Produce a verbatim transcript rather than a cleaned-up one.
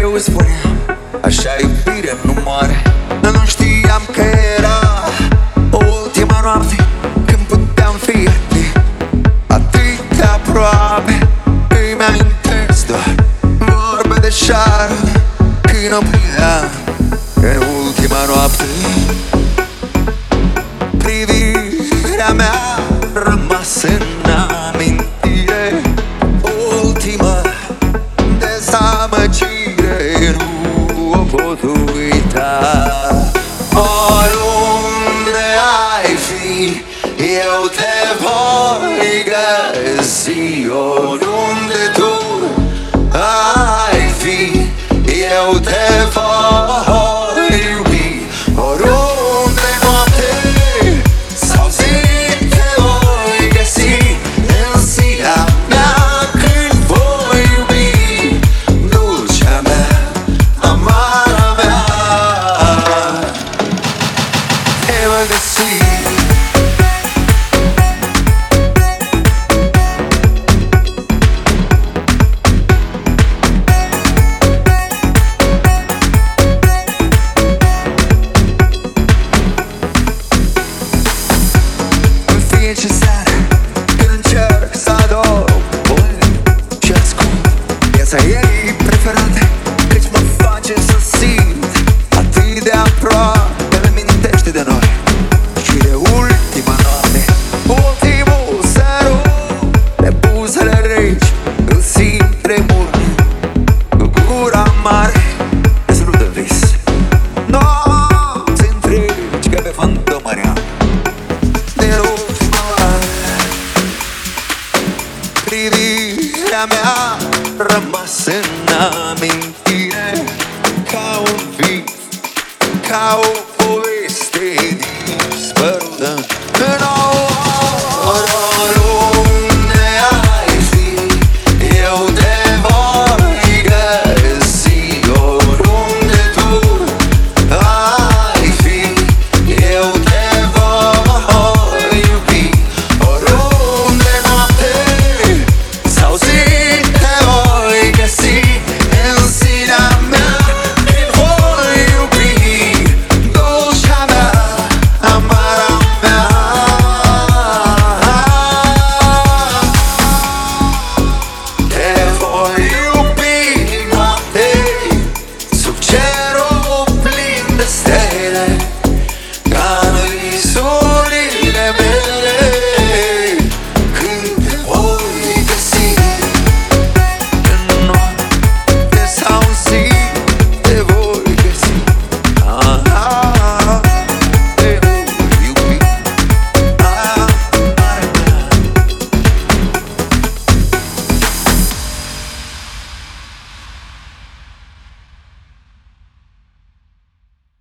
mereu îți spuneam, așa iubire nu moare. Nu știam că era ultima noapte când puteam fi atât de aproape. Îmi amintesc doar vorbe de șară când opream în ultima noapte. Privirea mea rămas în amintire, ultima dezamăgire, nu o pot uita. Oriunde ai fi, eu te voi găsi. Oriunde tu ai fi, eu te voi iubi. Oriunde noapte sau zi, te voi găsi în ziua mea când voi iubi. Dulcea mea, amara mea, te voi găsi. Ce seară când încerc să ador voi și ascult piesa ei preferată, căci mă face să simt atât de aproape. Îmi amintește de noi și de ultima noapte, ultimul sărut de buzele reci. Îl simt tremur cu gura mare, dezlut de vis. Nopți întregi ca pe fantomărea. Privirea mea rămas în amintire,